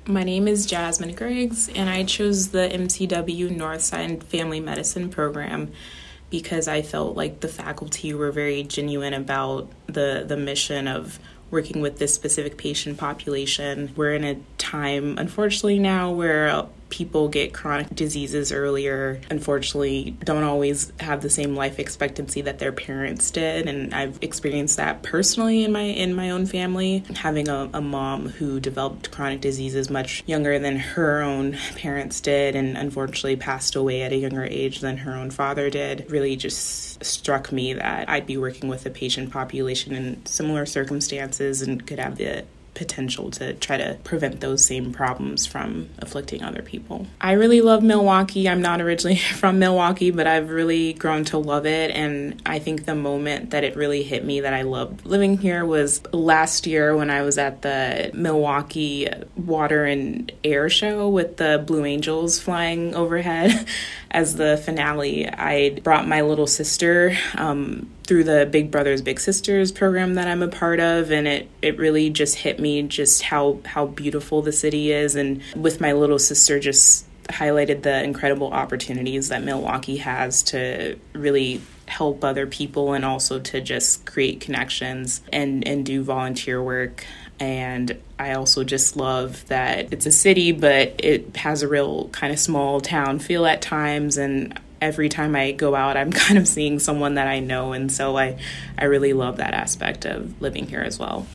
My name is Jasmine Griggs, and I chose the MCW Northside Family Medicine program because I felt like the faculty were very genuine about the mission of working with this specific patient population. We're in a time, unfortunately, now where people get chronic diseases earlier, unfortunately, don't always have the same life expectancy that their parents did. And I've experienced that personally in my own family, having a mom who developed chronic diseases much younger than her own parents did, and unfortunately passed away at a younger age than her own father did, really just struck me that I'd be working with a patient population in similar circumstances and could have the potential to try to prevent those same problems from afflicting other people. I really love Milwaukee. I'm not originally from Milwaukee, but I've really grown to love it. And I think the moment that it really hit me that I loved living here was last year when I was at the Milwaukee Water and Air Show with the Blue Angels flying overhead. As the finale, I brought my little sister through the Big Brothers Big Sisters program that I'm a part of, and it really just hit me just how beautiful the city is, and with my little sister just highlighted the incredible opportunities that Milwaukee has to really help other people and also to just create connections and do volunteer work. And I also just love that it's a city, but it has a real kind of small town feel at times, and every time I go out, I'm kind of seeing someone that I know, and so I really love that aspect of living here as well.